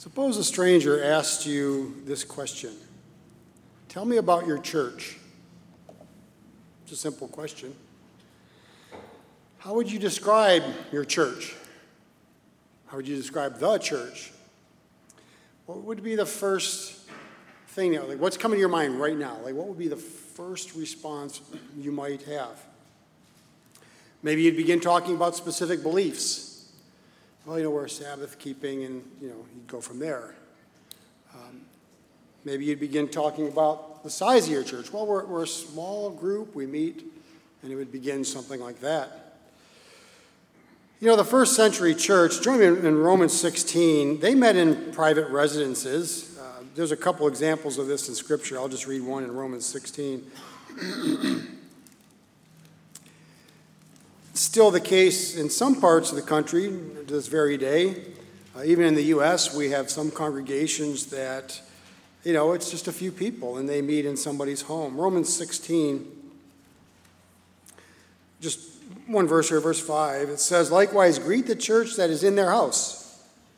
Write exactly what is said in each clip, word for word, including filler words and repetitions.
Suppose a stranger asked you this question. Tell me about your church. It's a simple question. How would you describe your church? How would you describe the church? What would be the first thing, that, like what's coming to your mind right now? Like what would be the first response you might have? Maybe you'd begin talking about specific beliefs. Well, you know, we're Sabbath keeping, and, you know, you'd go from there. Um, maybe you'd begin talking about the size of your church. Well, we're, we're a small group. We meet, and it would begin something like that. You know, the first century church, join me in, in Romans sixteen, they met in private residences. Uh, there's a couple examples of this in Scripture. I'll just read one in Romans sixteen. Still the case in some parts of the country to this very day. Uh, even in the U S, we have some congregations that, you know, it's just a few people and they meet in somebody's home. Romans sixteen, just one verse here, verse five, it says, likewise, greet the church that is in their house.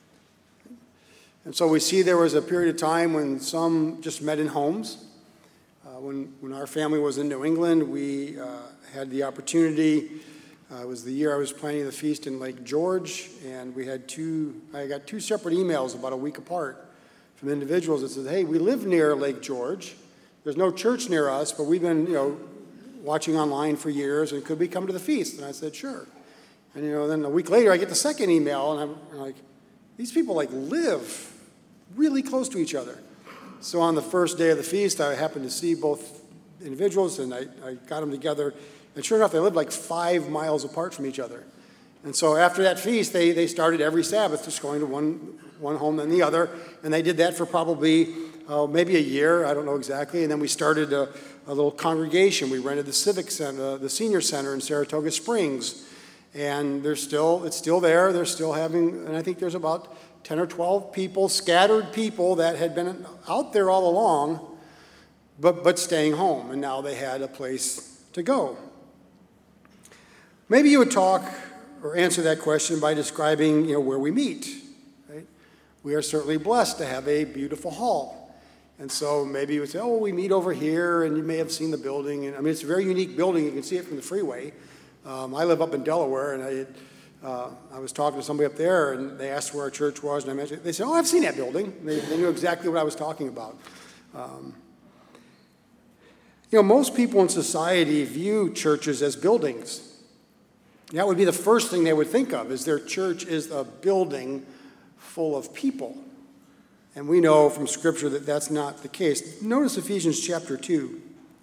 And so we see there was a period of time when some just met in homes. Uh, when, when our family was in New England, we uh, had the opportunity. Uh, it was the year I was planning the feast in Lake George, and we had two, I got two separate emails about a week apart from individuals that said, hey, we live near Lake George. There's no church near us, but we've been, you know, watching online for years, and could we come to the feast? And I said, sure. And, you know, then a week later, I get the second email, and I'm, I'm like, these people, like, live really close to each other. So on the first day of the feast, I happened to see both individuals, and I, I got them together. And sure enough, they lived like five miles apart from each other. And so after that feast, they, they started every Sabbath just going to one, one home then the other. And they did that for probably uh, maybe a year, I don't know exactly. And then we started a, a little congregation. We rented the Civic Center, the Senior Center in Saratoga Springs. And they're still, it's still there. They're still having, and I think there's about ten or twelve people, scattered people that had been out there all along, but, but staying home. And now they had a place to go. Maybe you would talk or answer that question by describing, you know, where we meet. Right? We are certainly blessed to have a beautiful hall. And so maybe you would say, oh, we meet over here, and you may have seen the building. And I mean, it's a very unique building. You can see it from the freeway. Um, I live up in Delaware, and I had, uh, I was talking to somebody up there, and they asked where our church was, and I mentioned, they said, oh, I've seen that building. They, they knew exactly what I was talking about. Um, you know, most people in society view churches as buildings. That would be the first thing they would think of, is their church is a building full of people. And we know from Scripture that that's not the case. Notice Ephesians chapter two.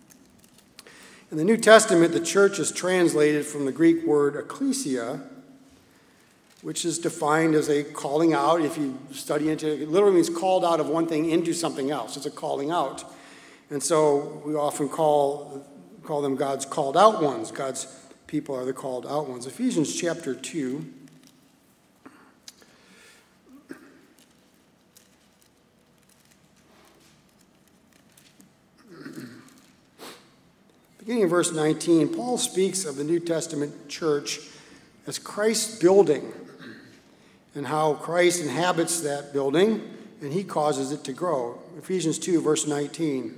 In the New Testament, the church is translated from the Greek word ecclesia, which is defined as a calling out. If you study into it, it literally means called out of one thing into something else. It's a calling out. And so we often call, call them God's called out ones. God's people are the called out ones. Ephesians chapter two. Beginning in verse nineteen, Paul speaks of the New Testament church as Christ's building and how Christ inhabits that building and he causes it to grow. Ephesians two, verse nineteen.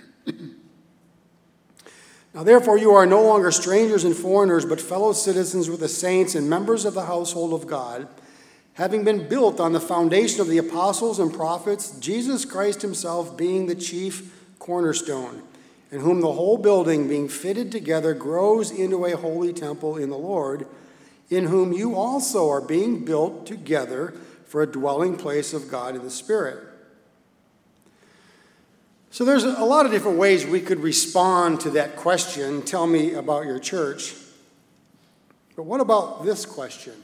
Now, therefore, you are no longer strangers and foreigners, but fellow citizens with the saints and members of the household of God, having been built on the foundation of the apostles and prophets, Jesus Christ himself being the chief cornerstone, in whom the whole building, being fitted together, grows into a holy temple in the Lord, in whom you also are being built together for a dwelling place of God in the Spirit. So there's a lot of different ways we could respond to that question, tell me about your church. But what about this question?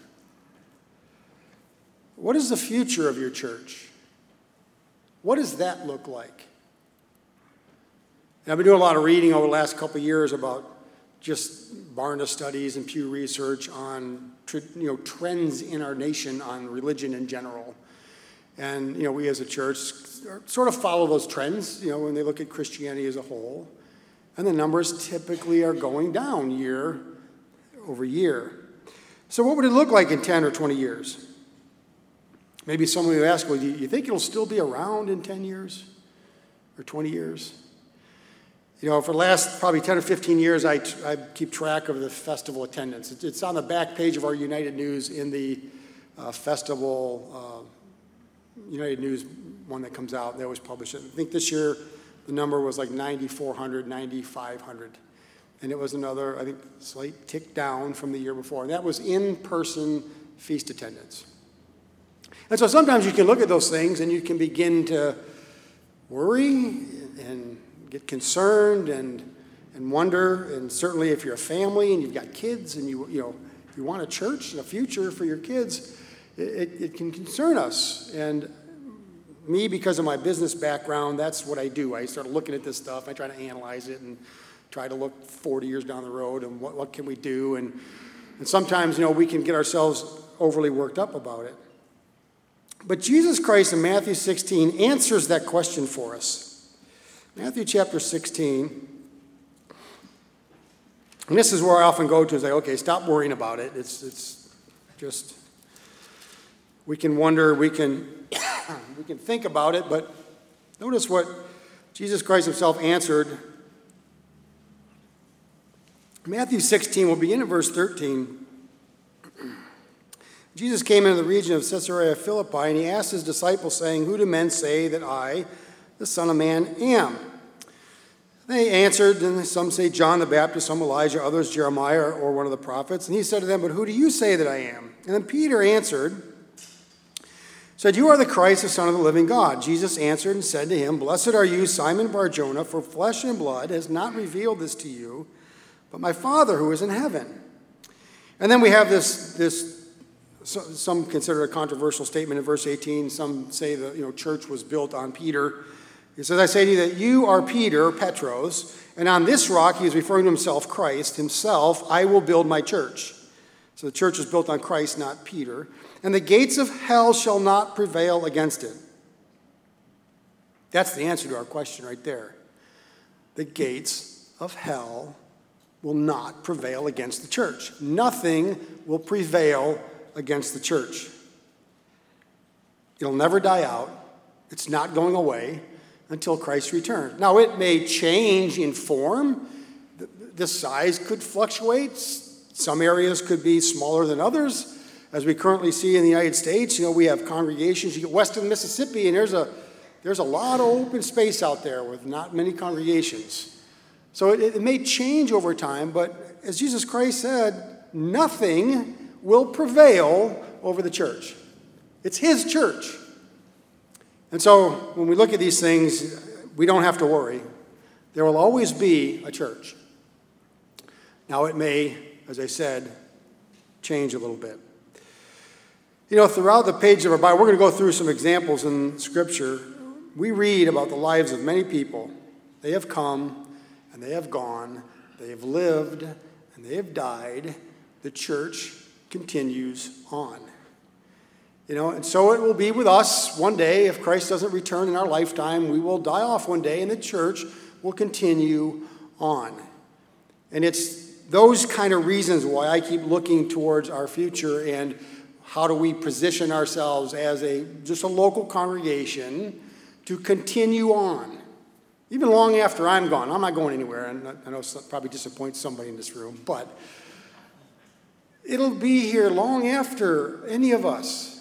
What is the future of your church? What does that look like? And I've been doing a lot of reading over the last couple of years about just Barna studies and Pew Research on you know trends in our nation on religion in general. And, you know, we as a church sort of follow those trends, you know, when they look at Christianity as a whole. And the numbers typically are going down year over year. So what would it look like in ten or twenty years? Maybe someone will ask, well, do you think it'll still be around in ten years or twenty years? You know, for the last probably ten or fifteen years, I, I keep track of the festival attendance. It's, it's on the back page of our United News in the uh, festival, uh, United News one that comes out. They always publish it. I think this year the number was like ninety-four hundred, ninety-five hundred. And it was another, I think, slight tick down from the year before. And that was in-person feast attendance. And so sometimes you can look at those things and you can begin to worry and get concerned and and wonder. And certainly if you're a family and you've got kids and you you know you want a church and a future for your kids, it, it can concern us. And me, because of my business background, that's what I do. I start looking at this stuff. I try to analyze it and try to look forty years down the road and what, what can we do. And, and sometimes, you know, we can get ourselves overly worked up about it. But Jesus Christ in Matthew sixteen answers that question for us. Matthew chapter sixteen. And this is where I often go to and say, okay, stop worrying about it. It's it's just, we can wonder, we can we can think about it, but notice what Jesus Christ himself answered. Matthew sixteen, we'll begin at verse thirteen. Jesus came into the region of Caesarea Philippi, and he asked his disciples, saying, who do men say that I, the Son of Man, am? They answered, and some say John the Baptist, some Elijah, others Jeremiah, or one of the prophets. And he said to them, but who do you say that I am? And then Peter answered, said, you are the Christ, the Son of the living God. Jesus answered and said to him, blessed are you, Simon Bar-Jonah, for flesh and blood has not revealed this to you, but my Father who is in heaven. And then we have this, this some consider it a controversial statement in verse eighteen. Some say the you know, church was built on Peter. He says, I say to you that you are Peter, Petros, and on this rock, he is referring to himself, Christ, himself, I will build my church. So the church is built on Christ, not Peter. And the gates of hell shall not prevail against it. That's the answer to our question right there. The gates of hell will not prevail against the church. Nothing will prevail against the church. It'll never die out. It's not going away until Christ returns. Now, it may change in form. The, the size could fluctuate. Some areas could be smaller than others. As we currently see in the United States, you know, we have congregations. You get west of the Mississippi, and there's a there's a lot of open space out there with not many congregations. So it, it may change over time, but as Jesus Christ said, nothing will prevail over the church. It's his church. And so when we look at these things, we don't have to worry. There will always be a church. Now it may, as I said, change a little bit. You know, throughout the page of our Bible, we're going to go through some examples in Scripture. We read about the lives of many people. They have come and they have gone. They have lived and they have died. The church continues on. You know, and so it will be with us one day. If Christ doesn't return in our lifetime, we will die off one day and the church will continue on. And it's those kind of reasons why I keep looking towards our future and how do we position ourselves as a just a local congregation to continue on. Even long after I'm gone. I'm not going anywhere, and I know it probably disappoints somebody in this room, but it'll be here long after any of us.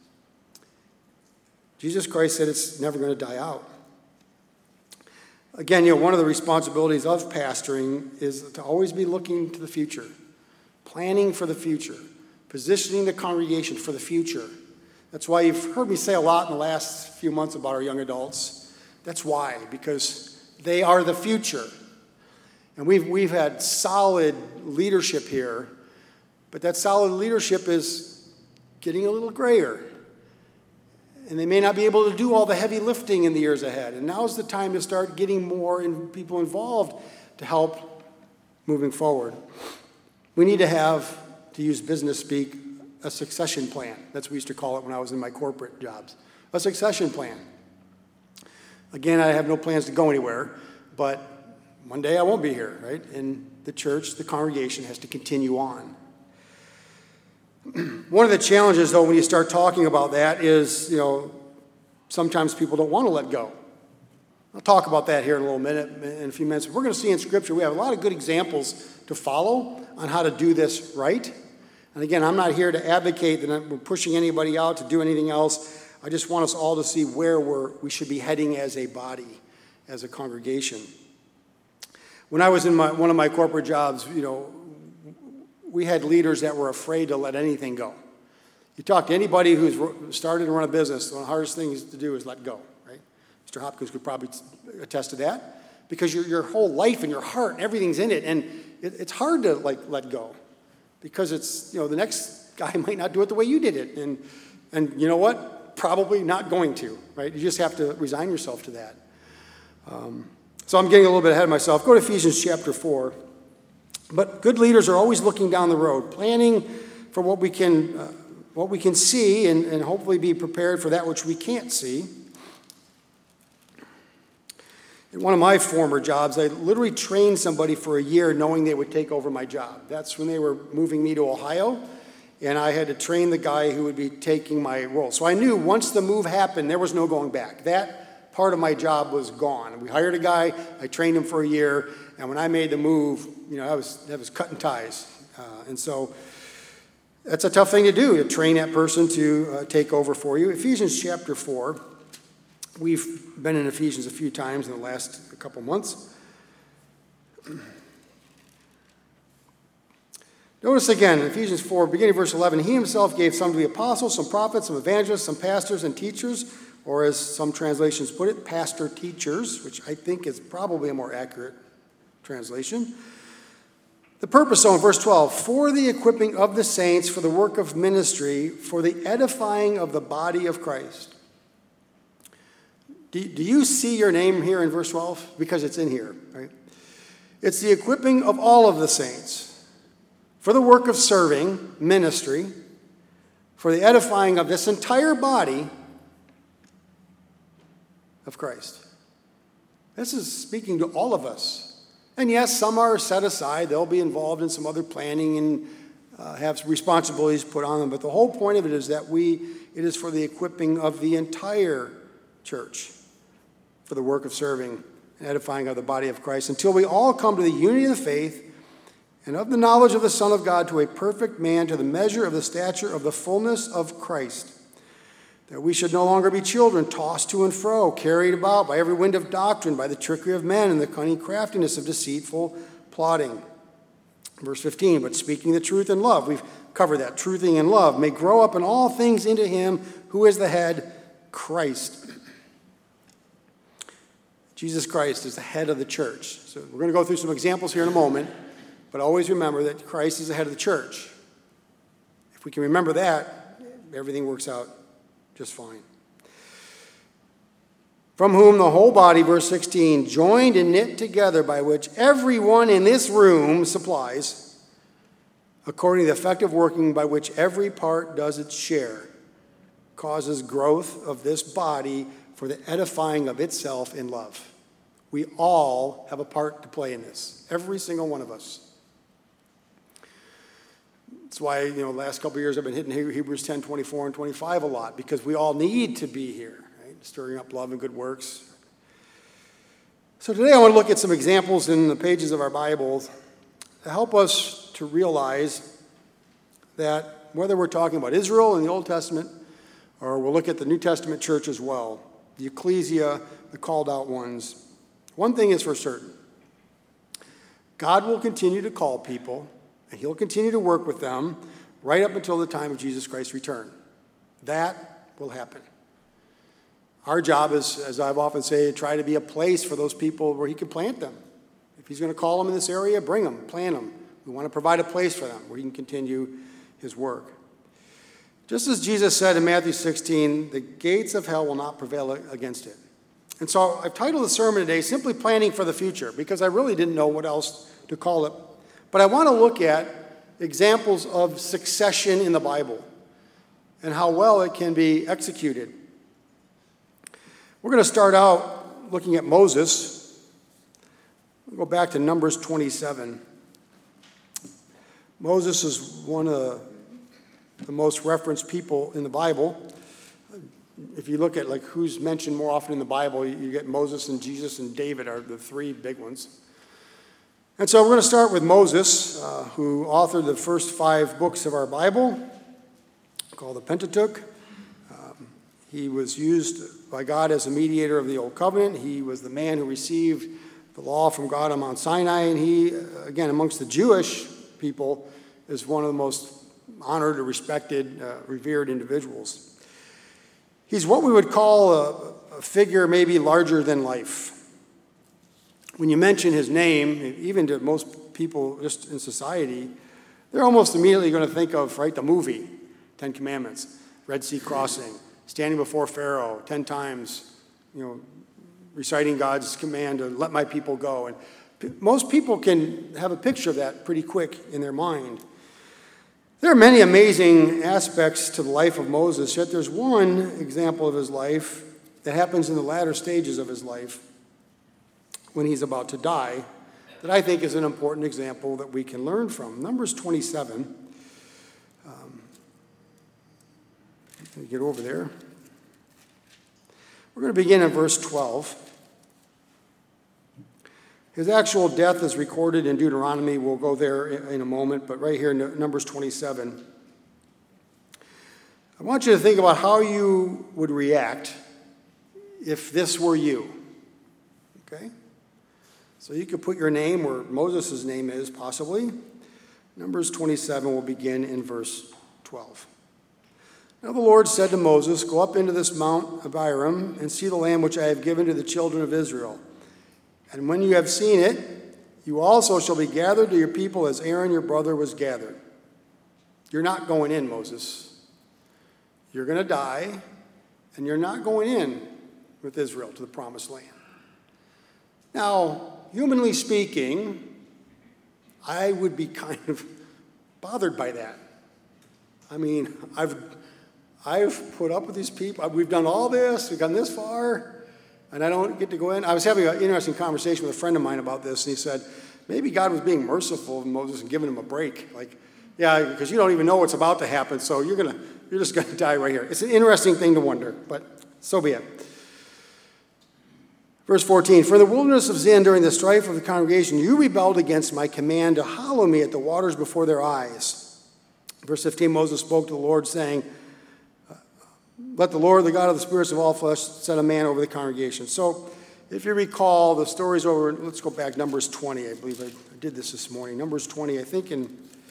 Jesus Christ said it's never going to die out. Again, you know, one of the responsibilities of pastoring is to always be looking to the future, planning for the future, positioning the congregation for the future. That's why you've heard me say a lot in the last few months about our young adults. That's why, because they are the future. And we've, we've had solid leadership here, but that solid leadership is getting a little grayer. And they may not be able to do all the heavy lifting in the years ahead. And now's the time to start getting more in, people involved to help moving forward. We need to have, to use business speak, a succession plan. That's what we used to call it when I was in my corporate jobs. A succession plan. Again, I have no plans to go anywhere, but one day I won't be here, right? And the church, the congregation has to continue on. One of the challenges, though, when you start talking about that is, you know, sometimes people don't want to let go. I'll talk about that here in a little minute, in a few minutes. We're going to see in Scripture, we have a lot of good examples to follow on how to do this right. And again, I'm not here to advocate that we're pushing anybody out to do anything else. I just want us all to see where we're, we should be heading as a body, as a congregation. When I was in my, one of my corporate jobs, you know, we had leaders that were afraid to let anything go. You talk to anybody who's started to run a business, one of the hardest things to do is let go, right? Mister Hopkins could probably attest to that, because your, your whole life and your heart and everything's in it, and it, it's hard to like let go, because it's, you know, the next guy might not do it the way you did it, and and you know what? Probably not going to, right? You just have to resign yourself to that. Um, so I'm getting a little bit ahead of myself. Go to Ephesians chapter four. But good leaders are always looking down the road, planning for what we can, uh, what we can see, and, and hopefully be prepared for that which we can't see. In one of my former jobs, I literally trained somebody for a year knowing they would take over my job. That's when they were moving me to Ohio, and I had to train the guy who would be taking my role. So I knew once the move happened, there was no going back. That part of my job was gone. We hired a guy, I trained him for a year, and when I made the move, you know, I was, I was cutting ties. Uh, and so that's a tough thing to do, to train that person to uh, take over for you. Ephesians chapter four. We've been in Ephesians a few times in the last couple months. Notice again, in Ephesians four, beginning of verse eleven, he himself gave some to be apostles, some prophets, some evangelists, some pastors and teachers, or as some translations put it, pastor teachers, which I think is probably a more accurate translation. The purpose, so in verse twelve, for the equipping of the saints for the work of ministry, for the edifying of the body of Christ. Do, do you see your name here in verse twelve? Because it's in here, right? It's the equipping of all of the saints for the work of serving, ministry, for the edifying of this entire body of Christ. This is speaking to all of us. And yes, some are set aside. They'll be involved in some other planning and uh, have responsibilities put on them. But the whole point of it is that we, it is for the equipping of the entire church for the work of serving and edifying of the body of Christ, until we all come to the unity of the faith and of the knowledge of the Son of God, to a perfect man, to the measure of the stature of the fullness of Christ, that we should no longer be children, tossed to and fro, carried about by every wind of doctrine, by the trickery of men and the cunning craftiness of deceitful plotting. Verse fifteen, but speaking the truth in love, we've covered that, truthing in love, may grow up in all things into him who is the head, Christ. Jesus Christ is the head of the church. So we're going to go through some examples here in a moment, but always remember that Christ is the head of the church. If we can remember that, everything works out just fine. From whom the whole body, verse sixteen, joined and knit together, by which everyone in this room supplies, according to the effective working by which every part does its share, causes growth of this body for the edifying of itself in love. We all have a part to play in this, every single one of us. That's why, you know, the last couple of years I've been hitting Hebrews ten, twenty-four and twenty-five a lot, because we all need to be here, right? Stirring up love and good works. So today I want to look at some examples in the pages of our Bibles to help us to realize that whether we're talking about Israel in the Old Testament, or we'll look at the New Testament church as well, the ecclesia, the called out ones, one thing is for certain. God will continue to call people, and he'll continue to work with them right up until the time of Jesus Christ's return. That will happen. Our job is, as I've often said, to try to be a place for those people where he can plant them. If he's going to call them in this area, bring them, plant them. We want to provide a place for them where he can continue his work. Just as Jesus said in Matthew sixteen, the gates of hell will not prevail against it. And so I've titled the sermon today, Simply Planning for the Future, because I really didn't know what else to call it. But I want to look at examples of succession in the Bible and how well it can be executed. We're going to start out looking at Moses. We'll go back to Numbers twenty-seven. Moses is one of the most referenced people in the Bible. If you look at like who's mentioned more often in the Bible, you get Moses and Jesus and David are the three big ones. And so we're going to start with Moses, uh, who authored the first five books of our Bible, called the Pentateuch. Um, he was used by God as a mediator of the Old Covenant. He was the man who received the law from God on Mount Sinai, and he, again, amongst the Jewish people, is one of the most honored or respected, uh, revered individuals. He's what we would call a, a figure maybe larger than life. When you mention his name, even to most people just in society, they're almost immediately going to think of, right, the movie, Ten Commandments, Red Sea crossing, standing before Pharaoh ten times, you know, reciting God's command to let my people go. And p- most people can have a picture of that pretty quick in their mind. There are many amazing aspects to the life of Moses, yet there's one example of his life that happens in the latter stages of his life when he's about to die that I think is an important example that we can learn from. Numbers twenty-seven. Um, let me get over there. We're going to begin in verse twelve. His actual death is recorded in Deuteronomy. We'll go there in a moment, but right here in Numbers twenty-seven. I want you to think about how you would react if this were you. Okay? So you could put your name where Moses' name is, possibly. Numbers twenty-seven will begin in verse twelve. Now the Lord said to Moses, "Go up into this Mount Abiram and see the land which I have given to the children of Israel. And when you have seen it, you also shall be gathered to your people as Aaron your brother was gathered." You're not going in, Moses. You're going to die, and you're not going in with Israel to the promised land. Now, humanly speaking, I would be kind of bothered by that. I mean, I've, I've put up with these people. We've done all this. We've gone this far. And I don't get to go in. I was having an interesting conversation with a friend of mine about this, and he said, maybe God was being merciful to Moses and giving him a break. Like, yeah, because you don't even know what's about to happen, so you're gonna, you're just going to die right here. It's an interesting thing to wonder, but so be it. Verse fourteen, "For in the wilderness of Zin, during the strife of the congregation, you rebelled against my command to hallow me at the waters before their eyes." Verse fifteen, Moses spoke to the Lord, saying, "Let the Lord, the God of the spirits of all flesh, set a man over the congregation." So if you recall, the story's over, let's go back, Numbers twenty, I believe I did this this morning. Numbers twenty, I think in,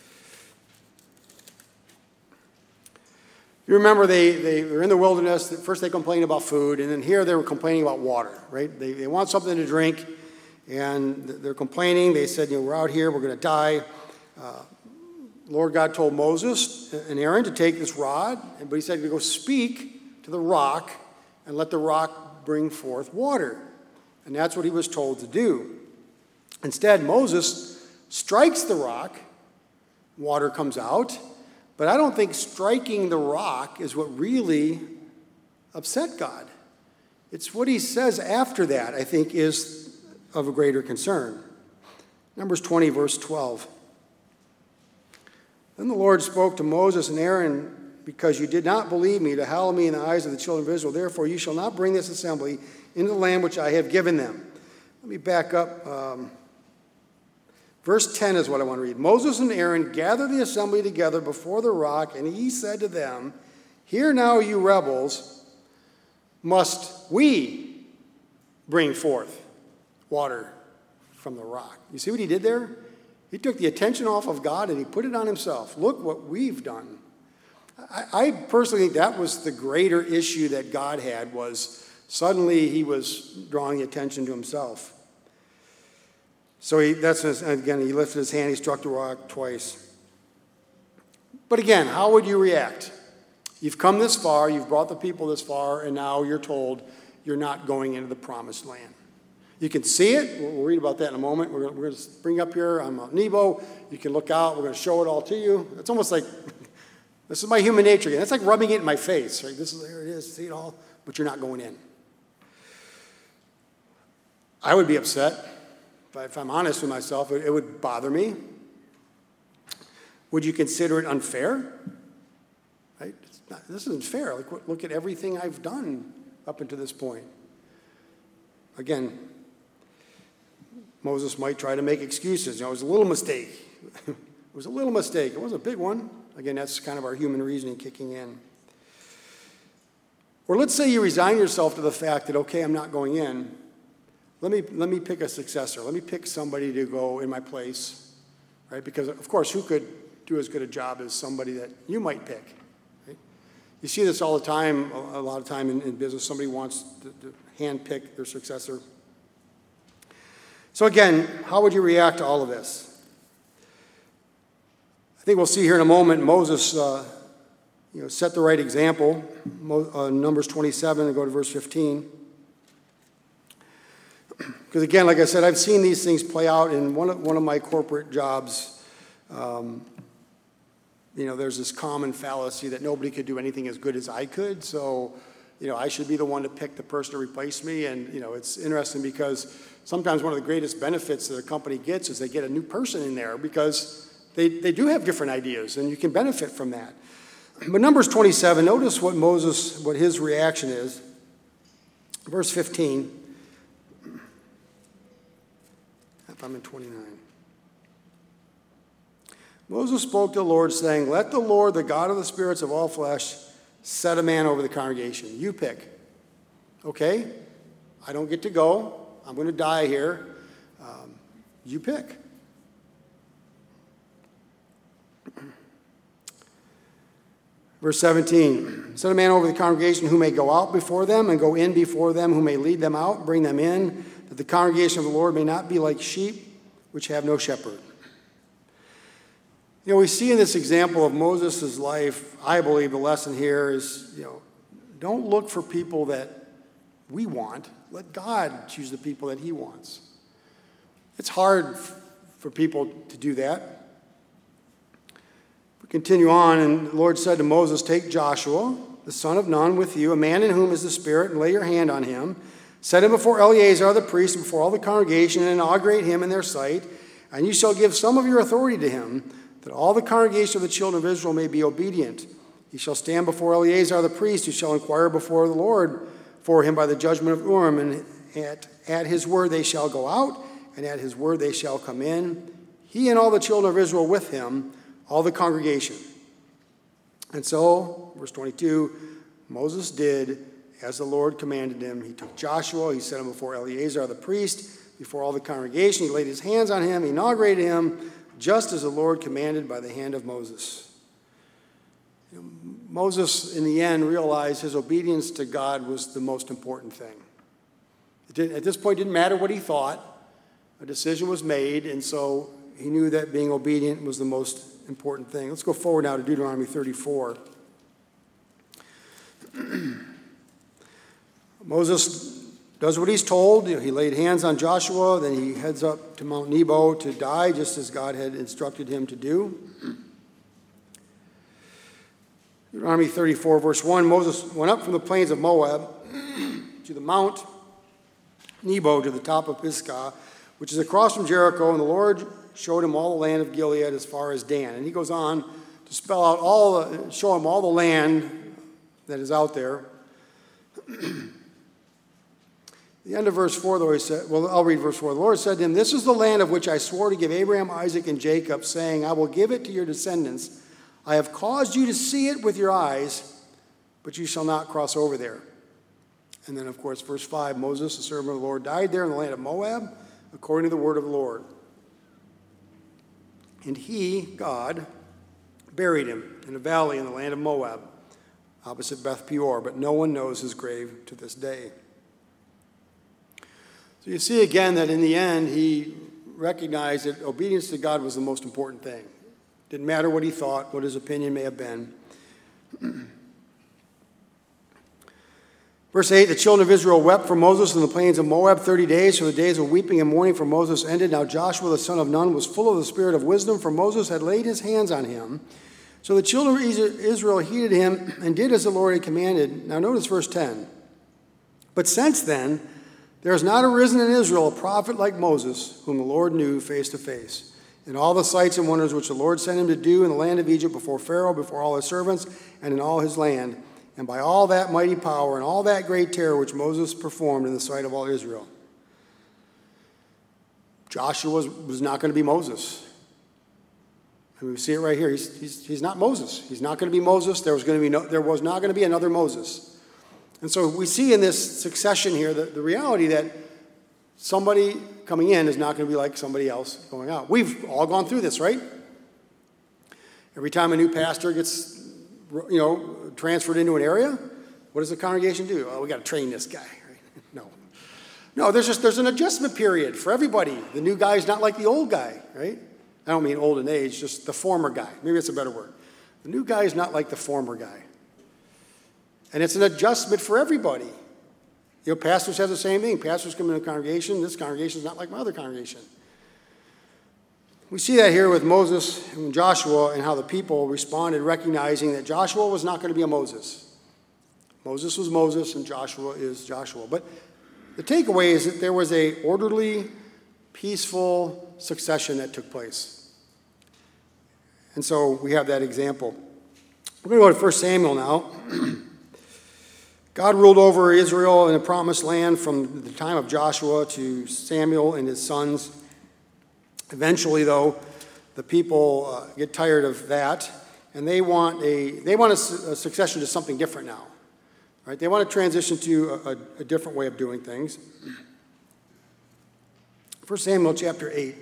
you remember they, they were in the wilderness. First they complained about food, and then here they were complaining about water, right? They, they want something to drink, and they're complaining. They said, you know, we're out here, we're going to die. Uh, Lord God told Moses and Aaron to take this rod, but he said to go speak to the rock and let the rock bring forth water. And that's what he was told to do. Instead, Moses strikes the rock, water comes out, but I don't think striking the rock is what really upset God. It's what he says after that, I think, is of a greater concern. Numbers twenty, verse twelve. "Then the Lord spoke to Moses and Aaron, because you did not believe me to hallow me in the eyes of the children of Israel. Therefore, you shall not bring this assembly into the land which I have given them." Let me back up. Um, verse ten is what I want to read. "Moses and Aaron gathered the assembly together before the rock, and he said to them, 'Hear now, you rebels, must we bring forth water from the rock?'" You see what he did there? He took the attention off of God and he put it on himself. Look what we've done. I, I personally think that was the greater issue that God had, was suddenly he was drawing attention to himself. So he, that's his, again, he lifted his hand, he struck the rock twice. But again, how would you react? You've come this far, you've brought the people this far, and now you're told you're not going into the promised land. You can see it. We'll read about that in a moment. We're going to bring up here on Mount Nebo. You can look out. We're going to show it all to you. It's almost like, this is my human nature again. It's like rubbing it in my face. Right? This is, there it is. See it all? But you're not going in. I would be upset. But if I'm honest with myself, it, it would bother me. Would you consider it unfair? Right? It's not, this isn't fair. Like, look at everything I've done up until this point. Again, Moses might try to make excuses. You know, it was a little mistake. It was a little mistake. It wasn't a big one. Again, that's kind of our human reasoning kicking in. Or let's say you resign yourself to the fact that, okay, I'm not going in. Let me, let me pick a successor. Let me pick somebody to go in my place, right? Because, of course, who could do as good a job as somebody that you might pick? Right? You see this all the time, a lot of time in, in business. Somebody wants to, to hand-pick their successor. So again, how would you react to all of this? I think we'll see here in a moment Moses uh, you know, set the right example. Mo- uh, Numbers twenty-seven, and go to verse fifteen. Because again, like I said, I've seen these things play out in one of, one of my corporate jobs. Um, you know, there's this common fallacy that nobody could do anything as good as I could, so, you know, I should be the one to pick the person to replace me. And, you know, it's interesting because sometimes one of the greatest benefits that a company gets is they get a new person in there because they, they do have different ideas, and you can benefit from that. But Numbers twenty-seven, notice what Moses, what his reaction is. Verse fifteen. If I'm in twenty-nine. Moses spoke to the Lord, saying, let the Lord, the God of the spirits of all flesh, set a man over the congregation. You pick. Okay? I don't get to go. I'm going to die here. Um, you pick. Verse seventeen, set a man over the congregation who may go out before them and go in before them, who may lead them out, bring them in, that the congregation of the Lord may not be like sheep which have no shepherd. You know, we see in this example of Moses' life, I believe the lesson here is, you know, don't look for people that we want. Let God choose the people that he wants. It's hard for people to do that. We continue on, and the Lord said to Moses, take Joshua, the son of Nun, with you, a man in whom is the Spirit, and lay your hand on him. Set him before Eleazar the priest, and before all the congregation, and inaugurate him in their sight. And you shall give some of your authority to him, that all the congregation of the children of Israel may be obedient. He shall stand before Eleazar the priest, who shall inquire before the Lord for him by the judgment of Urim. And at, at his word they shall go out, and at his word they shall come in. He and all the children of Israel with him, all the congregation. And so, verse twenty-two, Moses did as the Lord commanded him. He took Joshua, he set him before Eleazar the priest, before all the congregation. He laid his hands on him, he inaugurated him, just as the Lord commanded by the hand of Moses. You know, Moses, in the end, realized his obedience to God was the most important thing. It didn't, at this point, it didn't matter what he thought. A decision was made, and so he knew that being obedient was the most important thing. Let's go forward now to Deuteronomy thirty-four. Moses does what he's told. You know, he laid hands on Joshua, then he heads up to Mount Nebo to die, just as God had instructed him to do. Deuteronomy thirty-four, verse one, Moses went up from the plains of Moab to the Mount Nebo, to the top of Pisgah, which is across from Jericho, and the Lord showed him all the land of Gilead as far as Dan. And he goes on to spell out all, the, show him all the land that is out there. The end of verse four, though, he said, well, I'll read verse four. The Lord said to him, this is the land of which I swore to give Abraham, Isaac, and Jacob, saying, I will give it to your descendants. I have caused you to see it with your eyes, but you shall not cross over there. And then, of course, verse five, Moses, the servant of the Lord, died there in the land of Moab, according to the word of the Lord. And he, God, buried him in a valley in the land of Moab, opposite Beth Peor, but no one knows his grave to this day. So you see again that in the end, he recognized that obedience to God was the most important thing. Didn't matter what he thought, what his opinion may have been. Verse eight, the children of Israel wept for Moses in the plains of Moab thirty days, so the days of weeping and mourning for Moses ended. Now Joshua the son of Nun was full of the spirit of wisdom, for Moses had laid his hands on him. So the children of Israel heeded him and did as the Lord had commanded. Now notice verse ten. But since then, there has not arisen in Israel a prophet like Moses, whom the Lord knew face to face. and all the sights and wonders which the Lord sent him to do in the land of Egypt before Pharaoh, before all his servants, and in all his land, and by all that mighty power and all that great terror which Moses performed in the sight of all Israel. Joshua was, was not going to be Moses. And we see it right here. He's, he's, he's not Moses. He's not going to be Moses. There was going to be no, there was not going to be another Moses. And so we see in this succession here the, the reality that somebody coming in is not going to be like somebody else going out. We've all gone through this, right? Every time a new pastor gets, you know, transferred into an area, what does the congregation do? Oh, we got to train this guy. Right? No. No, there's just there's an adjustment period for everybody. The new guy is not like the old guy, right? I don't mean old in age, just the former guy. Maybe that's a better word. The new guy is not like the former guy. And it's an adjustment for everybody. You know, pastors have the same thing. Pastors come into a congregation. This congregation is not like my other congregation. We see that here with Moses and Joshua and how the people responded, recognizing that Joshua was not going to be a Moses. Moses was Moses and Joshua is Joshua. But the takeaway is that there was a orderly, peaceful succession that took place. And so we have that example. We're going to go to First Samuel now. God ruled over Israel in the promised land from the time of Joshua to Samuel and his sons. Eventually, though, the people uh, get tired of that, and they want a they want a, a succession to something different now. Right? They want to transition to a, a, a different way of doing things. First Samuel chapter eight.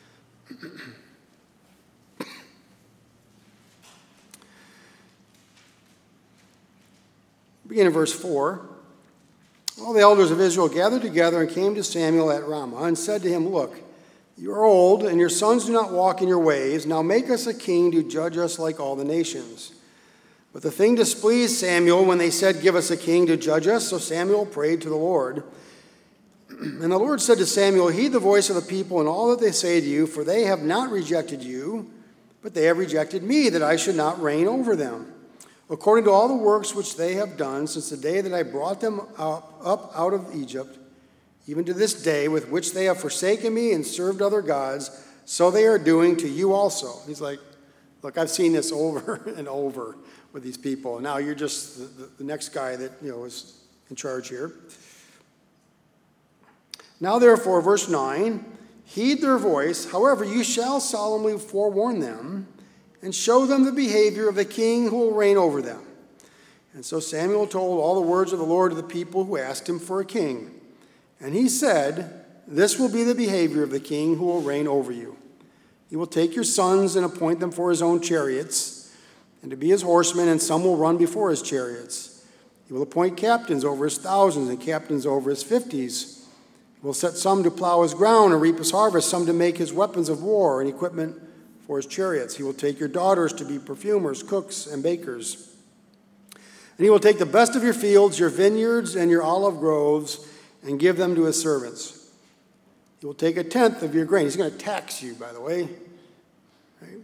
Begin in verse four. All the elders of Israel gathered together and came to Samuel at Ramah and said to him, "Look, you are old, and your sons do not walk in your ways. Now make us a king to judge us like all the nations." But the thing displeased Samuel when they said, "Give us a king to judge us." So Samuel prayed to the Lord. And the Lord said to Samuel, "Heed the voice of the people and all that they say to you, for they have not rejected you, but they have rejected me, that I should not reign over them, according to all the works which they have done since the day that I brought them up, up out of Egypt, even to this day, with which they have forsaken me and served other gods, so they are doing to you also." He's like, look, I've seen this over and over with these people. And now you're just the, the, the next guy that, you know, is in charge here. Now, therefore, verse nine, heed their voice. However, you shall solemnly forewarn them and show them the behavior of the king who will reign over them. And so Samuel told all the words of the Lord to the people who asked him for a king. And he said, "This will be the behavior of the king who will reign over you. He will take your sons and appoint them for his own chariots, and to be his horsemen, and some will run before his chariots. He will appoint captains over his thousands and captains over his fifties. He will set some to plow his ground and reap his harvest, some to make his weapons of war and equipment for his chariots. He will take your daughters to be perfumers, cooks, and bakers. And he will take the best of your fields, your vineyards, and your olive groves, and give them to his servants. He will take a tenth of your grain." He's going to tax you, by the way. Right?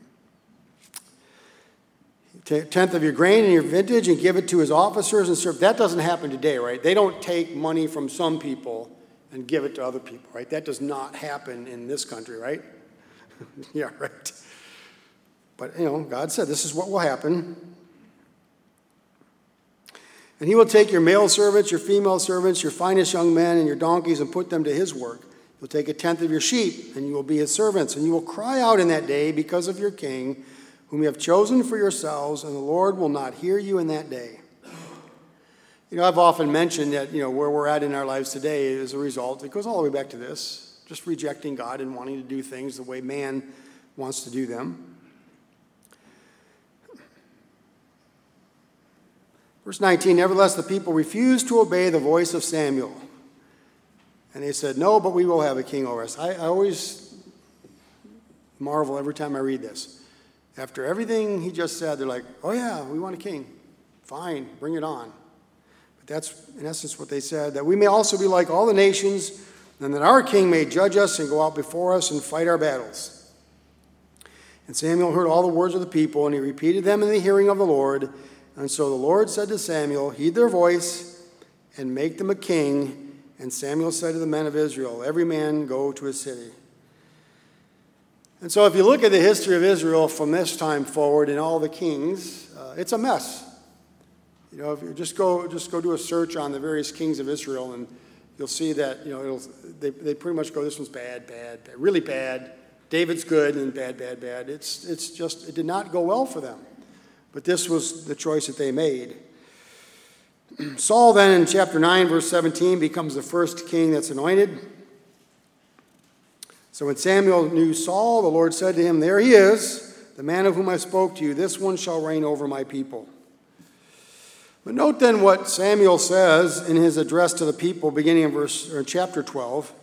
Take a tenth of your grain and your vintage and give it to his officers and serve. That doesn't happen today, right? They don't take money from some people and give it to other people, right? That does not happen in this country, right? Yeah, right. But, you know, God said this is what will happen. "And he will take your male servants, your female servants, your finest young men, and your donkeys and put them to his work. He'll take a tenth of your sheep, and you will be his servants. And you will cry out in that day because of your king, whom you have chosen for yourselves, and the Lord will not hear you in that day." You know, I've often mentioned that, you know, where we're at in our lives today is a result, it goes all the way back to this, just rejecting God and wanting to do things the way man wants to do them. Verse nineteen, "Nevertheless, the people refused to obey the voice of Samuel. And they said, 'No, but we will have a king over us.'" I, I always marvel every time I read this. After everything he just said, they're like, "Oh yeah, we want a king. Fine, bring it on." But that's in essence what they said, "that we may also be like all the nations, and that our king may judge us and go out before us and fight our battles." And Samuel heard all the words of the people, and he repeated them in the hearing of the Lord. And so the Lord said to Samuel, "Heed their voice and make them a king." And Samuel said to the men of Israel, "Every man go to his city." And so if you look at the history of Israel from this time forward and all the kings, uh, it's a mess. You know, if you just go just go do a search on the various kings of Israel, and you'll see that, you know, it'll, they, they pretty much go, this one's bad, bad, bad, really bad. David's good, and bad, bad, bad. It's, it's just, it did not go well for them. But this was the choice that they made. Saul then in chapter nine, verse seventeen, becomes the first king that's anointed. So when Samuel knew Saul, the Lord said to him, there he is, the man of whom I spoke to you. This one shall reign over my people. But note then what Samuel says in his address to the people, beginning in verse or chapter twelve.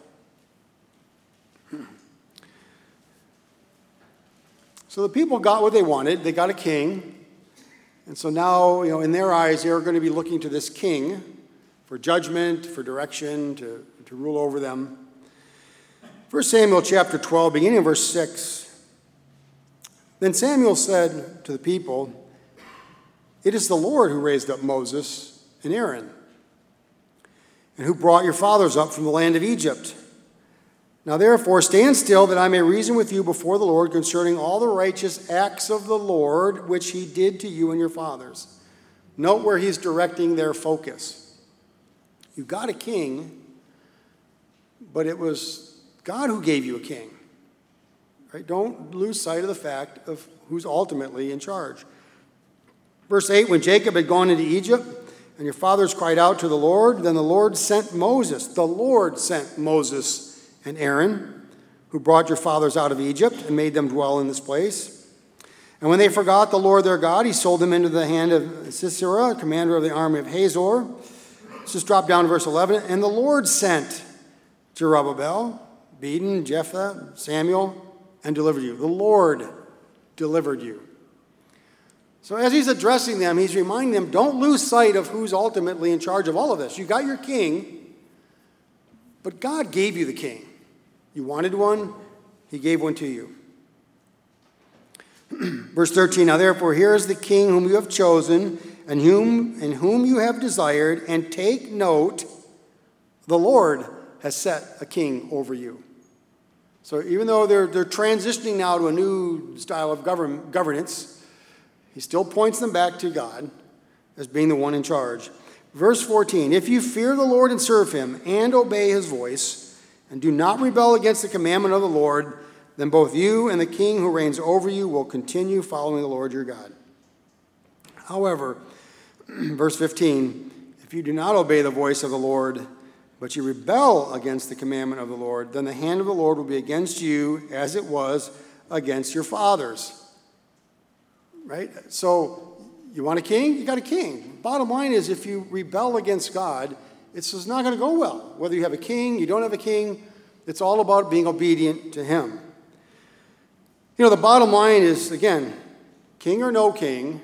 So the people got what they wanted. They got a king. And so now, you know, in their eyes, they're going to be looking to this king for judgment, for direction, to, to rule over them. First Samuel chapter twelve, beginning in verse six. Then Samuel said to the people, it is the Lord who raised up Moses and Aaron, and who brought your fathers up from the land of Egypt. Now therefore stand still, that I may reason with you before the Lord concerning all the righteous acts of the Lord, which he did to you and your fathers. Note where he's directing their focus. You got a king, but it was God who gave you a king. Right? Don't lose sight of the fact of who's ultimately in charge. Verse eight, when Jacob had gone into Egypt, and your fathers cried out to the Lord, then the Lord sent Moses. The Lord sent Moses and Aaron, who brought your fathers out of Egypt and made them dwell in this place. And when they forgot the Lord their God, he sold them into the hand of Sisera, commander of the army of Hazor. Let's just drop down to verse eleven. And the Lord sent Zerubbabel, Beden, Jephthah, Samuel, and delivered you. The Lord delivered you. So as he's addressing them, he's reminding them, don't lose sight of who's ultimately in charge of all of this. You got your king, but God gave you the king. You wanted one, he gave one to you. Verse thirteen, now therefore here is the king whom you have chosen, and whom, and whom you have desired, and take note, the Lord has set a king over you. So even though they're, they're transitioning now to a new style of govern, governance, he still points them back to God as being the one in charge. Verse fourteen, if you fear the Lord and serve him and obey his voice and do not rebel against the commandment of the Lord, then both you and the king who reigns over you will continue following the Lord your God. However, verse fifteen, if you do not obey the voice of the Lord, but you rebel against the commandment of the Lord, then the hand of the Lord will be against you as it was against your fathers. Right? So you want a king? You got a king. Bottom line is, if you rebel against God, it's just not going to go well. Whether you have a king, you don't have a king, it's all about being obedient to him. You know, the bottom line is, again, king or no king,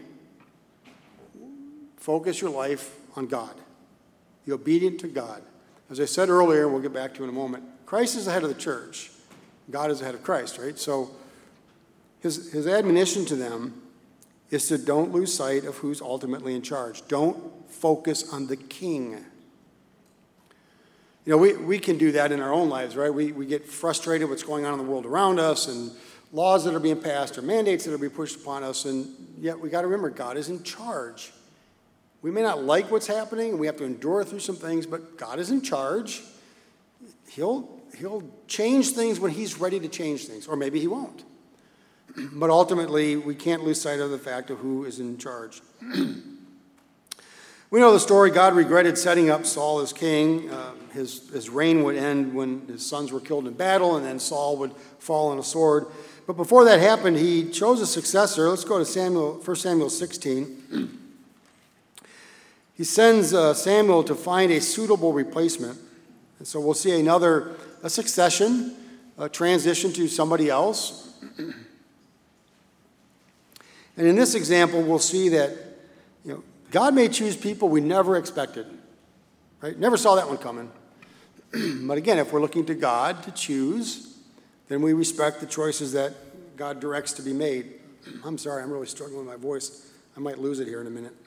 focus your life on God. Be obedient to God. As I said earlier, we'll get back to in a moment, Christ is the head of the church. God is the head of Christ, right? So his, his admonition to them is to don't lose sight of who's ultimately in charge. Don't focus on the king. You know, we, we can do that in our own lives, right? We, we get frustrated with what's going on in the world around us and laws that are being passed or mandates that are being pushed upon us, and yet we got to remember God is in charge. We may not like what's happening, and we have to endure through some things, but God is in charge. He'll, he'll change things when he's ready to change things, or maybe he won't. But ultimately, we can't lose sight of the fact of who is in charge. We know the story. God regretted setting up Saul as king. Uh, his, his reign would end when his sons were killed in battle, and then Saul would fall on a sword. But before that happened, he chose a successor. Let's go to Samuel, First Samuel sixteen. He sends uh, Samuel to find a suitable replacement. And so we'll see another a succession, a transition to somebody else. And in this example, we'll see that, you know, God may choose people we never expected, right? Never saw that one coming. But again, if we're looking to God to choose, then we respect the choices that God directs to be made. I'm sorry, I'm really struggling with my voice. I might lose it here in a minute.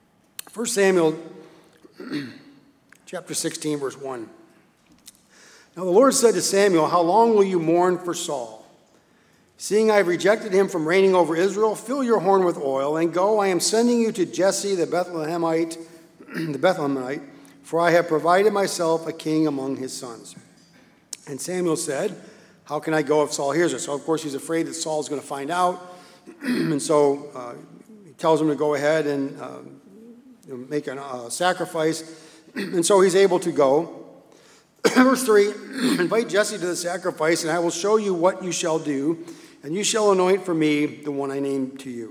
First Samuel chapter sixteen, verse one. Now the Lord said to Samuel, how long will you mourn for Saul? Seeing I have rejected him from reigning over Israel, fill your horn with oil, and go, I am sending you to Jesse the Bethlehemite, the Bethlehemite, for I have provided myself a king among his sons. And Samuel said, how can I go if Saul hears it? So of course he's afraid that Saul's going to find out, and so uh, he tells him to go ahead and uh, make a uh, sacrifice, and so he's able to go. Verse three, invite Jesse to the sacrifice, and I will show you what you shall do, and you shall anoint for me the one I name to you.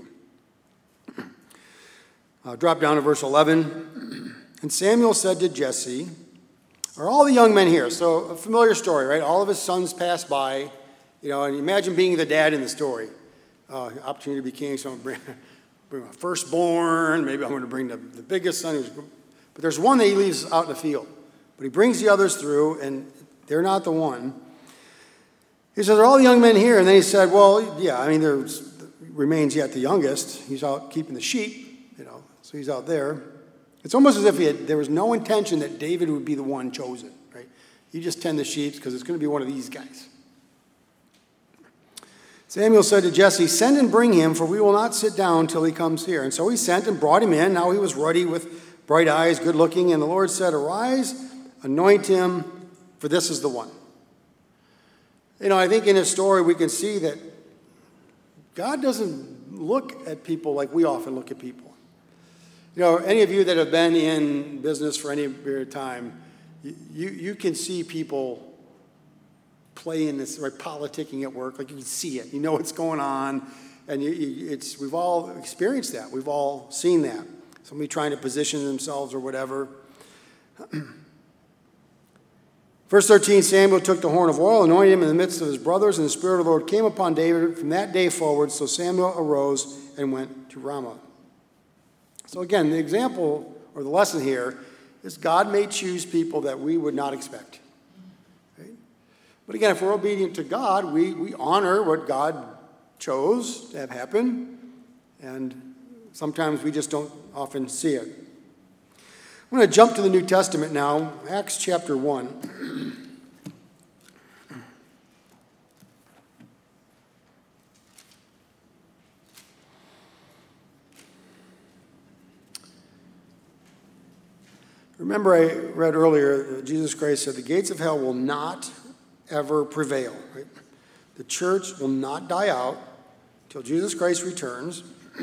Uh, drop down to verse eleven. And Samuel said to Jesse, are all the young men here? So a familiar story, right? All of his sons passed by, you know, and imagine being the dad in the story. Uh, opportunity to be king, so I'm going to bring, bring my firstborn, maybe I'm going to bring the, the biggest son. Who's, but there's one that he leaves out in the field. But he brings the others through, and they're not the one. He says, are all the young men here? And then he said, well, yeah, I mean, there remains yet the youngest. He's out keeping the sheep, you know, so he's out there. It's almost as if he had, there was no intention that David would be the one chosen, right? You just tend the sheep because it's going to be one of these guys. Samuel said to Jesse, send and bring him, for we will not sit down till he comes here. And so he sent and brought him in. Now he was ruddy with bright eyes, good looking. And the Lord said, arise, anoint him, for this is the one. You know, I think in his story we can see that God doesn't look at people like we often look at people. You know, any of you that have been in business for any period of time, you, you can see people play in this, right, politicking at work. Like you can see it. You know what's going on. And you, you, it's we've all experienced that. We've all seen that. Somebody trying to position themselves or whatever. Verse thirteen, Samuel took the horn of oil, anointed him in the midst of his brothers, and the Spirit of the Lord came upon David from that day forward. So Samuel arose and went to Ramah. So again, the example or the lesson here is God may choose people that we would not expect. Right? But again, if we're obedient to God, we, we honor what God chose to have happen, and sometimes we just don't often see it. I'm going to jump to the New Testament now, Acts chapter one. Remember, I read earlier that Jesus Christ said the gates of hell will not ever prevail. Right? The church will not die out until Jesus Christ returns.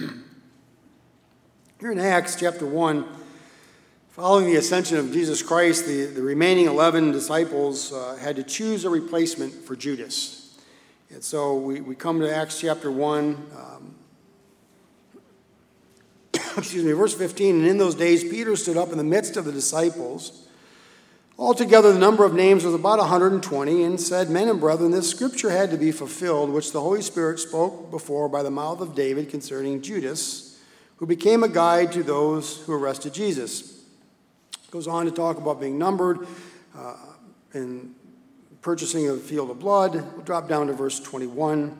Here in Acts chapter one, following the ascension of Jesus Christ, the, the remaining eleven disciples uh, had to choose a replacement for Judas. And so we, we come to Acts chapter one, um, excuse me, verse fifteen, and in those days Peter stood up in the midst of the disciples. Altogether the number of names was about one hundred twenty, and said, men and brethren, this scripture had to be fulfilled, which the Holy Spirit spoke before by the mouth of David concerning Judas, who became a guide to those who arrested Jesus. Goes on to talk about being numbered uh, and purchasing of the field of blood. We'll drop down to verse twenty-one.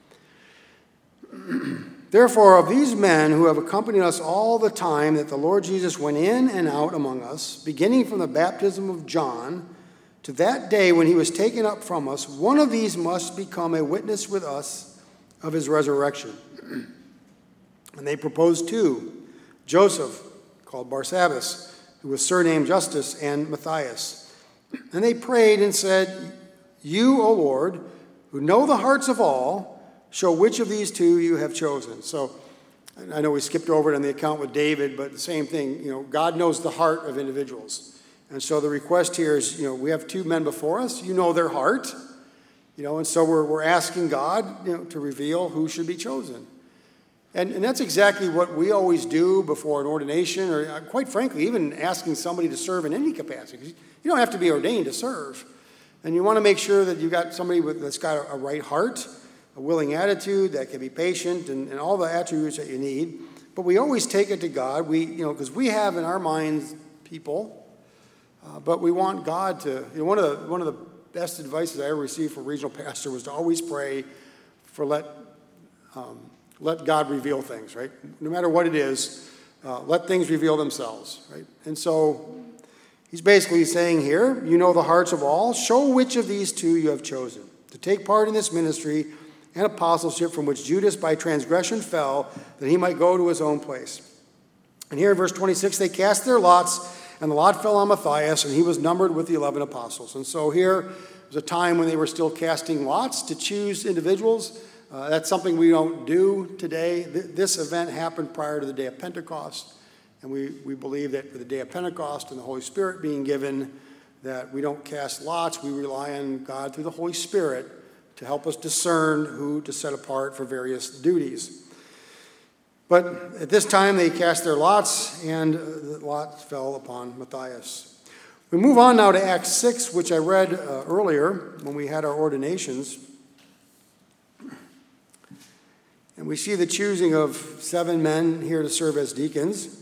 Therefore, of these men who have accompanied us all the time that the Lord Jesus went in and out among us, beginning from the baptism of John to that day when he was taken up from us, one of these must become a witness with us of his resurrection. And they proposed two, Joseph, called Barsabbas, who was surnamed Justus, and Matthias. And they prayed and said, you, O Lord, who know the hearts of all, show which of these two you have chosen. So I know we skipped over it on the account with David, but the same thing, you know, God knows the heart of individuals. And so the request here is, you know, we have two men before us, you know their heart, you know, and so we're, we're asking God, you know, to reveal who should be chosen. And, and that's exactly what we always do before an ordination, or quite frankly, even asking somebody to serve in any capacity. You don't have to be ordained to serve. And you want to make sure that you've got somebody with, that's got a, a right heart, a willing attitude, that can be patient, and, and all the attributes that you need. But we always take it to God. We, you know, because we have in our minds people, uh, but we want God to. You know, one of the one of the best advices I ever received from a regional pastor was to always pray for let um, let God reveal things. Right, no matter what it is, uh, let things reveal themselves. Right, and so He's basically saying here, you know the hearts of all. Show which of these two you have chosen to take part in this ministry and apostleship from which Judas by transgression fell, that he might go to his own place. And here in verse twenty-six, they cast their lots, and the lot fell on Matthias, and he was numbered with the eleven apostles. And so here was a time when they were still casting lots to choose individuals. Uh, that's something we don't do today. Th- this event happened prior to the day of Pentecost. And we, we believe that for the day of Pentecost and the Holy Spirit being given, that we don't cast lots. We rely on God through the Holy Spirit to help us discern who to set apart for various duties. But at this time, they cast their lots, and the lot fell upon Matthias. We move on now to Acts six, which I read uh, earlier when we had our ordinations. And we see the choosing of seven men here to serve as deacons.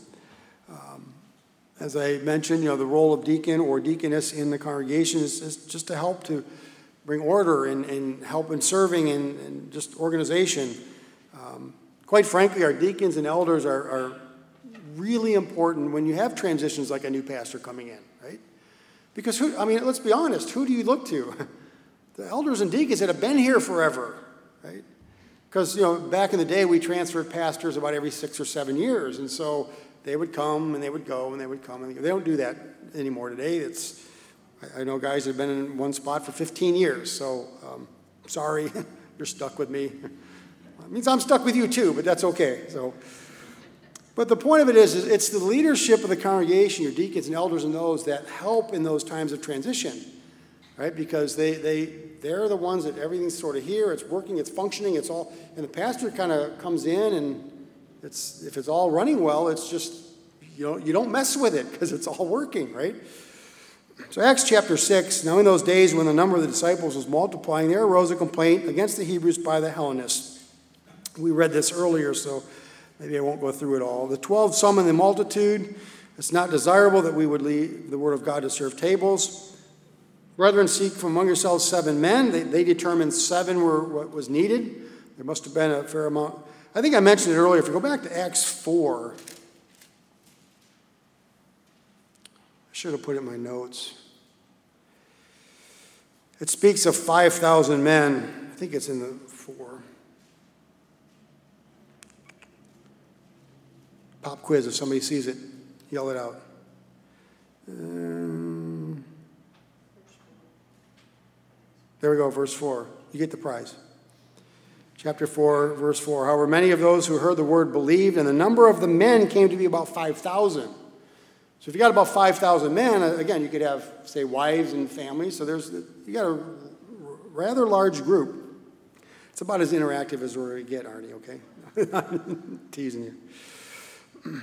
As I mentioned, you know, the role of deacon or deaconess in the congregation is, is just to help to bring order and, and help in serving and, and just organization. Um, quite frankly, our deacons and elders are, are really important when you have transitions like a new pastor coming in, right? Because, who, I mean, let's be honest, who do you look to? The elders and deacons that have been here forever, right? Because, you know, back in the day, we transferred pastors about every six or seven years, and so they would come and they would go and they would come and they, they don't do that anymore today. It's I, I know guys that have been in one spot for fifteen years, so um, sorry, you're stuck with me. It means I'm stuck with you too, but that's okay. So, but the point of it is, is it's the leadership of the congregation, your deacons and elders and those that help in those times of transition, right? Because they they they're the ones that everything's sort of here, it's working, it's functioning, it's all, and the pastor kind of comes in and It's, if it's all running well, it's just, you know, you don't mess with it because it's all working, right? So Acts chapter six, now in those days when the number of the disciples was multiplying, there arose a complaint against the Hebrews by the Hellenists. We read this earlier, so maybe I won't go through it all. The twelve summoned the multitude. It's not desirable that we would leave the word of God to serve tables. Brethren, seek from among yourselves seven men. They, they determined seven were what was needed. There must have been a fair amount. I think I mentioned it earlier. If you go back to Acts four, I should have put it in my notes. It speaks of five thousand men. I think it's in the four. Pop quiz, if somebody sees it, yell it out. Um, there we go, verse four. You get the prize. Chapter four, verse four. However, many of those who heard the word believed, and the number of the men came to be about five thousand. So if you got about five thousand men, again, you could have, say, wives and families. So there's you got a rather large group. It's about as interactive as we're going to get, Arnie, okay? I'm teasing you.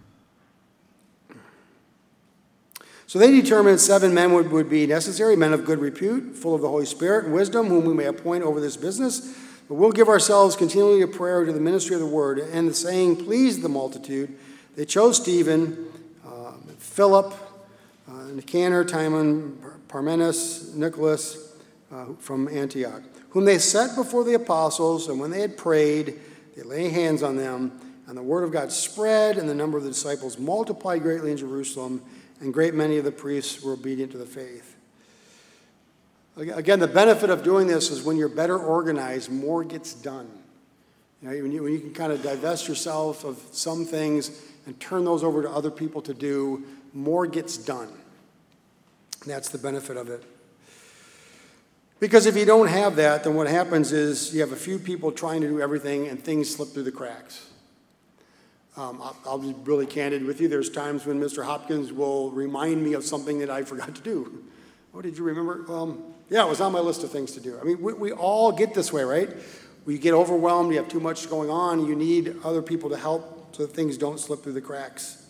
So they determined seven men would, would be necessary, men of good repute, full of the Holy Spirit and wisdom, whom we may appoint over this business. But we'll give ourselves continually to prayer to the ministry of the word. And the saying pleased the multitude. They chose Stephen, uh, Philip, uh, Nicanor, Timon, Parmenas, Nicholas uh, from Antioch, whom they set before the apostles. And when they had prayed, they laid hands on them. And the word of God spread, and the number of the disciples multiplied greatly in Jerusalem. And great many of the priests were obedient to the faith. Again, the benefit of doing this is when you're better organized, more gets done. You know, when you, when you can kind of divest yourself of some things and turn those over to other people to do, more gets done. And that's the benefit of it. Because if you don't have that, then what happens is you have a few people trying to do everything and things slip through the cracks. Um, I'll, I'll be really candid with you. There's times when Mister Hopkins will remind me of something that I forgot to do. Oh, did you remember? Um, yeah, it was on my list of things to do. I mean, we, we all get this way, right? We get overwhelmed, you have too much going on, you need other people to help so that things don't slip through the cracks.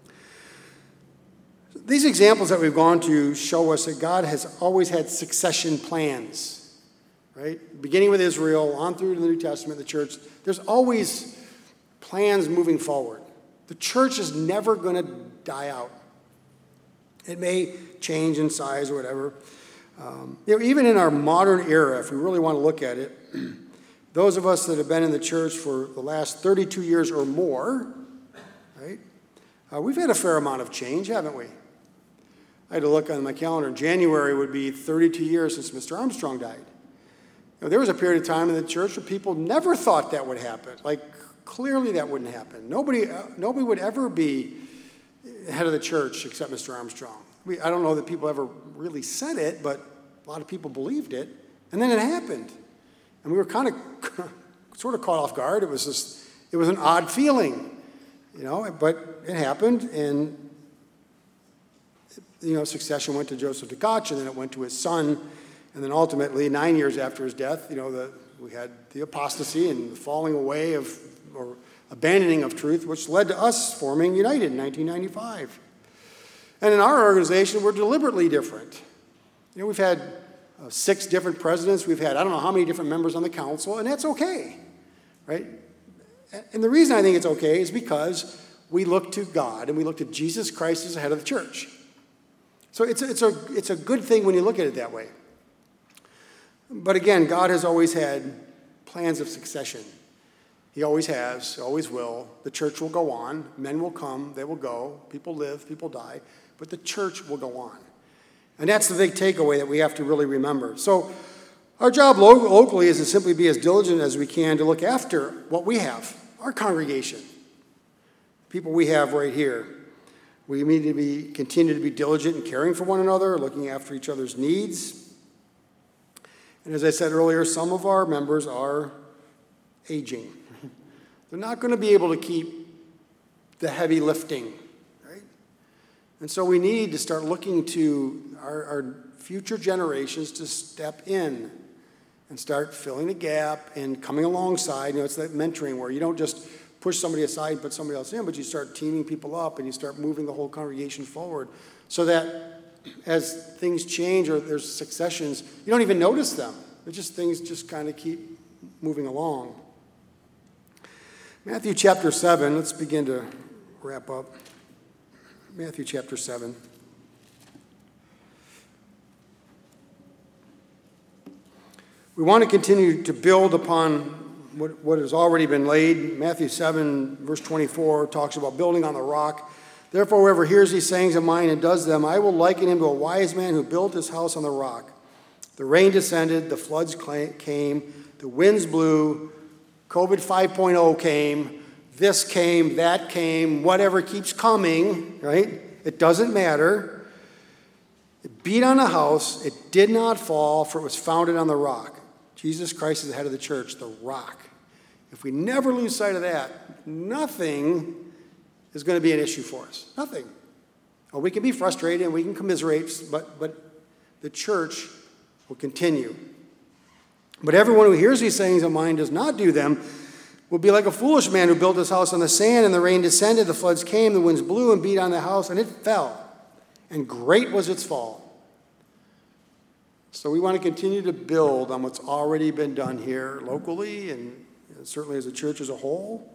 These examples that we've gone to show us that God has always had succession plans, right? Beginning with Israel, on through to the New Testament, the church, there's always plans moving forward. The church is never going to die out. It may change in size or whatever. Um, you know, even in our modern era, if we really want to look at it, those of us that have been in the church for the last thirty-two years or more, right, uh, we've had a fair amount of change, haven't we? I had to look on my calendar. January would be thirty-two years since Mister Armstrong died. You know, there was a period of time in the church where people never thought that would happen. Like, clearly that wouldn't happen. Nobody, uh, nobody would ever be head of the church except Mister Armstrong. We, I don't know that people ever really said it, but a lot of people believed it. And then it happened. And we were kind of sort of caught off guard. It was just, it was an odd feeling, you know, but it happened. And, you know, succession went to Joseph Tkach, and then it went to his son. And then ultimately, nine years after his death, you know, the, we had the apostasy and the falling away of, or abandoning of truth, which led to us forming United in nineteen ninety-five. And in our organization, we're deliberately different. You know, we've had uh, six different presidents. We've had I don't know how many different members on the council, and that's okay, right? And the reason I think it's okay is because we look to God and we look to Jesus Christ as the head of the church. So it's a, it's a, it's a good thing when you look at it that way. But again, God has always had plans of succession. He always has, always will. The church will go on. Men will come, they will go. People live, people die. But the church will go on. And that's the big takeaway that we have to really remember. So our job lo- locally is to simply be as diligent as we can to look after what we have, our congregation, people we have right here. We need to be, continue to be diligent in caring for one another, looking after each other's needs. And as I said earlier, some of our members are aging. They're not going to be able to keep the heavy lifting, right? And so we need to start looking to our, our future generations to step in and start filling the gap and coming alongside. You know, it's that mentoring where you don't just push somebody aside and put somebody else in, but you start teaming people up and you start moving the whole congregation forward so that as things change or there's successions, you don't even notice them. It's just things just kind of keep moving along. Matthew chapter seven, let's begin to wrap up. Matthew chapter seven. We want to continue to build upon what, what has already been laid. Matthew seven, verse twenty-four, talks about building on the rock. Therefore, whoever hears these sayings of mine and does them, I will liken him to a wise man who built his house on the rock. The rain descended, the floods came, the winds blew, COVID five point oh came, this came, that came, whatever keeps coming, right? It doesn't matter. It beat on the house. It did not fall, for it was founded on the rock. Jesus Christ is the head of the church, the rock. If we never lose sight of that, nothing is going to be an issue for us. Nothing. Well, we can be frustrated and we can commiserate, but, but the church will continue. But everyone who hears these sayings of mine does not do them will be like a foolish man who built his house on the sand, and the rain descended, the floods came, the winds blew and beat on the house, and it fell. And great was its fall. So we want to continue to build on what's already been done here locally and certainly as a church as a whole.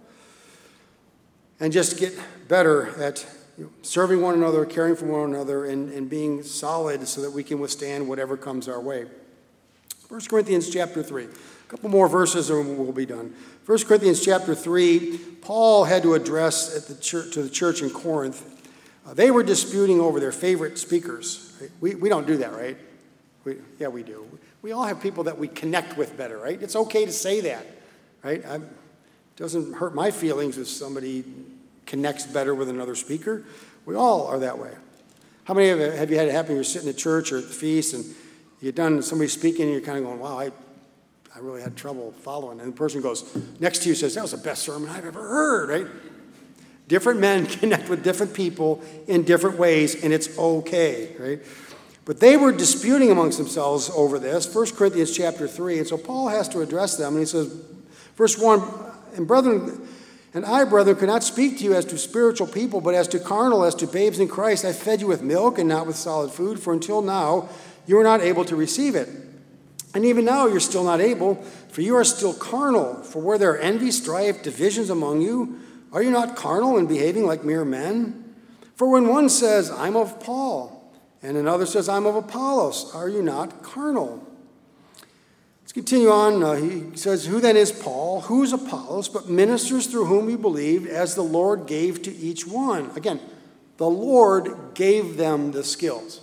And just get better at you know, serving one another, caring for one another, and, and being solid so that we can withstand whatever comes our way. First Corinthians chapter three. A couple more verses and we'll be done. First Corinthians chapter three, Paul had to address at the church, to the church in Corinth. Uh, they were disputing over their favorite speakers. Right? We, we don't do that, right? We, yeah, we do. We all have people that we connect with better, right? It's okay to say that, right? I'm, it doesn't hurt my feelings if somebody connects better with another speaker. We all are that way. How many of you have you had it happen? You're sitting at church or at the feast and you're done somebody speaking and you're kind of going, wow, I, I really had trouble following. And the person goes next to you says, that was the best sermon I've ever heard, right? Different men connect with different people in different ways, and it's okay, right? But they were disputing amongst themselves over this, First Corinthians chapter three, and so Paul has to address them, and he says, verse one, and brethren, and I, brethren, could not speak to you as to spiritual people, but as to carnal, as to babes in Christ. I fed you with milk and not with solid food, for until now you were not able to receive it. And even now you're still not able, for you are still carnal. For where there are envy, strife, divisions among you, are you not carnal and behaving like mere men? For when one says, I'm of Paul, and another says, I'm of Apollos, are you not carnal? Let's continue on. Uh, he says, who then is Paul? Who is Apollos? But ministers through whom we believed, as the Lord gave to each one. Again, the Lord gave them the skills.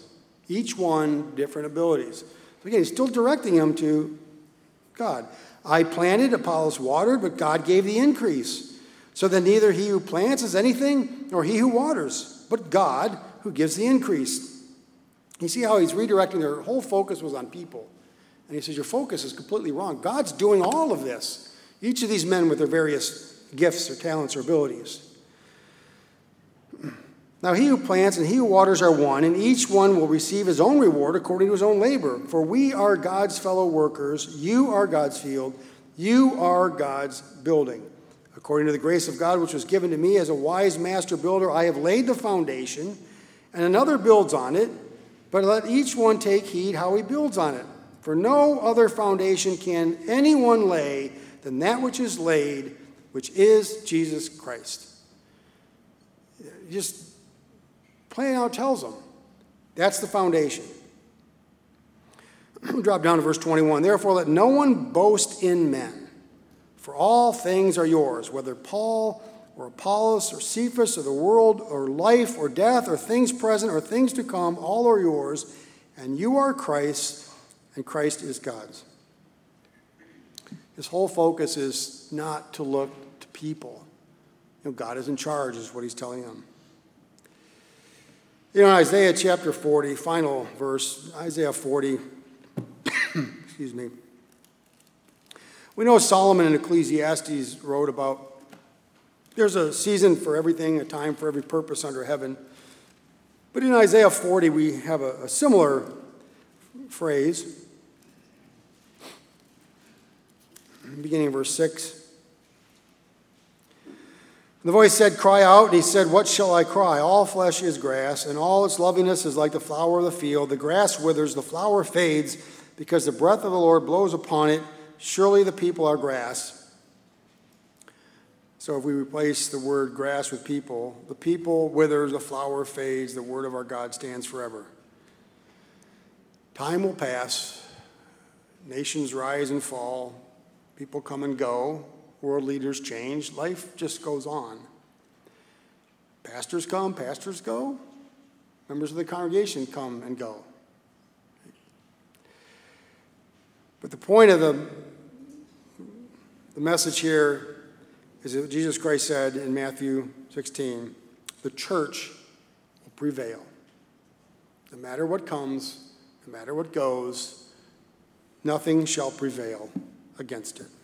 Each one different abilities. So again, he's still directing them to God. I planted, Apollos watered, but God gave the increase. So that neither he who plants is anything, nor he who waters, but God who gives the increase. You see how he's redirecting, their whole focus was on people. And he says, your focus is completely wrong. God's doing all of this. Each of these men with their various gifts or talents or abilities. Now he who plants and he who waters are one, and each one will receive his own reward according to his own labor. For we are God's fellow workers. You are God's field. You are God's building. According to the grace of God which was given to me as a wise master builder, I have laid the foundation, and another builds on it. But let each one take heed how he builds on it. For no other foundation can anyone lay than that which is laid, which is Jesus Christ. Just plain out tells them. That's the foundation. Drop down to verse twenty-one. Therefore, let no one boast in men, for all things are yours, whether Paul or Apollos or Cephas or the world or life or death or things present or things to come, all are yours, and you are Christ's, and Christ is God's. His whole focus is not to look to people. You know, God is in charge, is what he's telling them. You know, Isaiah chapter forty, final verse, Isaiah forty, excuse me. We know Solomon in Ecclesiastes wrote about there's a season for everything, a time for every purpose under heaven. But in Isaiah forty, we have a, a similar phrase. Beginning of verse six. The voice said, cry out, and he said, what shall I cry? All flesh is grass, and all its loveliness is like the flower of the field. The grass withers, the flower fades, because the breath of the Lord blows upon it. Surely the people are grass. So if we replace the word grass with people, the people withers, the flower fades, the word of our God stands forever. Time will pass, nations rise and fall, people come and go, world leaders change, life just goes on. Pastors come, pastors go, members of the congregation come and go. But the point of the, the message here is that Jesus Christ said in Matthew sixteen, the church will prevail. No matter what comes, no matter what goes, nothing shall prevail against it.